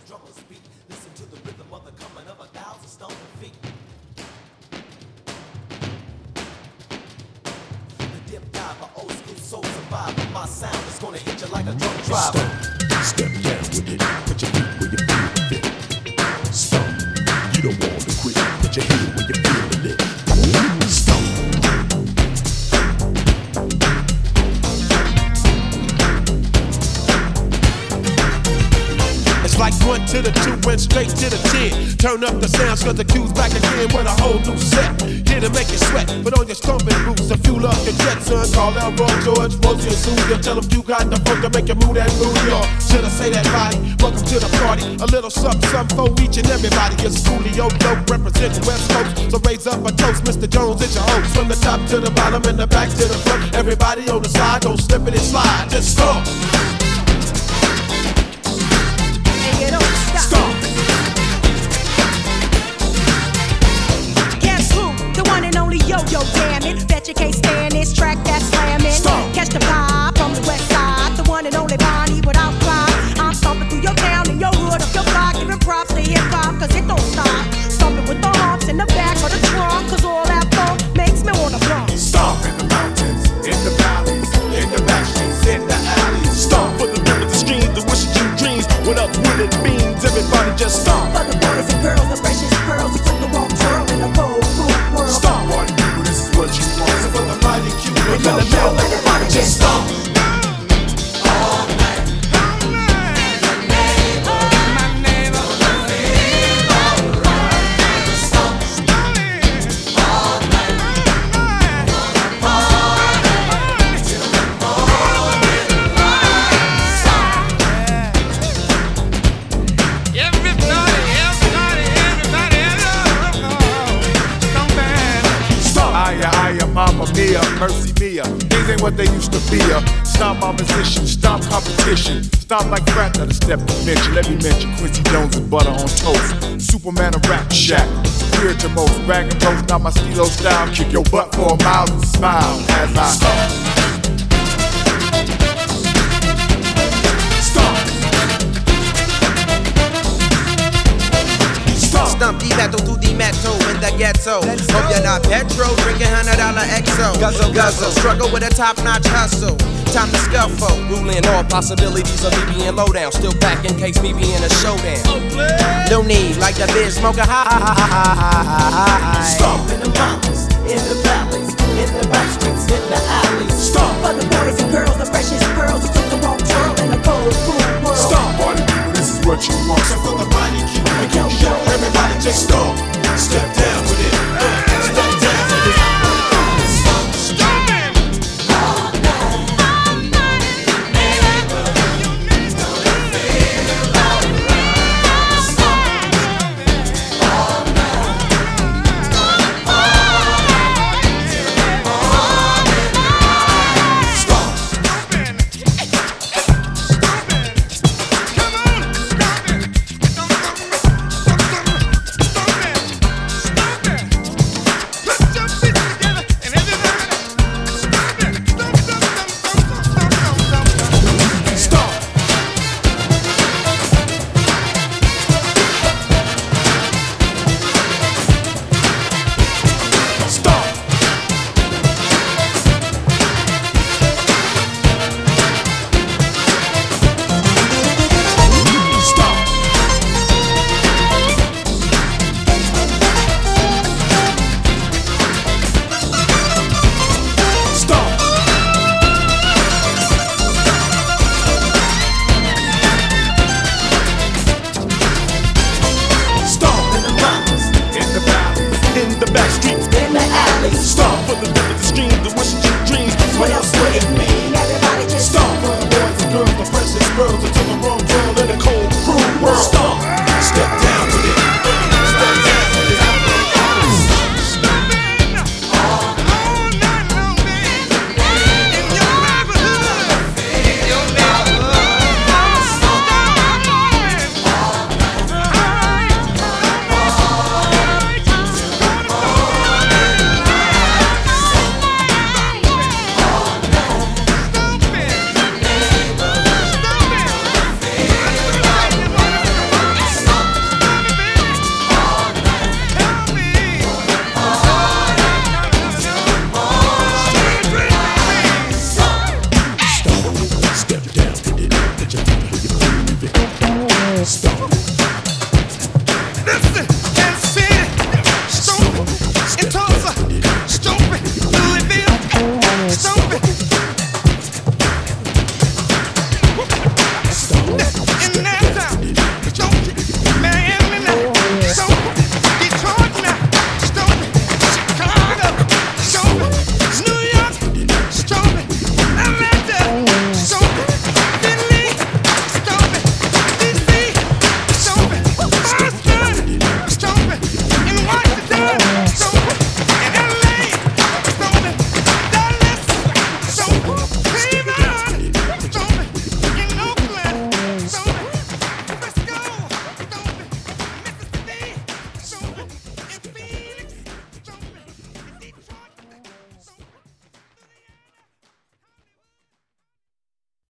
drummer's beat. Listen to the rhythm of the coming of 1,000 stomping feet. The dip dive, the old school soul survivor. My sound is gonna hit you like a drunk driver. Step down with it, put your feet where you feel the fit. Stomp, you don't want to quit, put your head where you feel the lit. Stomp. It's like 1 to the 2, went straight to the 10. Turn up the sounds cause the cue's back again with a whole new set. Here to make you sweat, put on your stomping boots to fuel up your jet, son. Call out Roy George, Rosie and Susie. Tell them you got the funk to make you move that booty. Or should I say that body? Welcome to the party. A little something, something for each and everybody. It's Coolio Dope representing West Coast. So raise up a toast, Mr. Jones, it's your host. From the top to the bottom and the back to the front. Everybody on the side, don't slip it and slide. Just stomp. You don't stop. Stomp. Guess who? The one and only Yo-Yo, damn it. Bet you can't stand this track that's slamming. Stomp. Catch the vibe from the west side. The one and only Bonnie without pride. I'm stomping through your town and your hood up your block. Giving props to hip-hop cause it don't stop. Stomping with the humps in the back of the trunk. Cause all that funk makes me wanna bump. Stomp in the mountains, in the valleys, in the back streets, in the alleys. Stomp for the rivers, the streams, the wishes and dreams. What else would it means? Everybody just stomp. For the boys and girls, the precious pearls who took the wrong turn in the cold, cool world. Stomp on you, this is what you want. So for the mighty cute, we're gonna know everybody just stomp. All night. My neighbor, gonna feel alright. Stomp. All night. Gonna party till the morning light. Stomp. Aya, Mamma Mia, Mercy Mia. These ain't what they used to be. Stomp opposition, stomp competition. Stomp like frat that a step to mention. Let me mention Quincy Jones and butter on toast. Superman and Rap Shack. Spirit to most, brag and boast, not my stilo style. Kick your butt for a mile and smile as I stomp. Stump Di Matto through Di Matto in the ghetto. Hope you're not petro, drinking $100 XO. Guzzle, guzzle, struggle with a top-notch hustle. Time to scuffle, ruling all possibilities of me being low down. Still back in case me being a showdown. No need, like the biz smoker high. Stomp in the mountains, in the valleys, in the back streets, in the alleys. Stomp For the boys and girls, the precious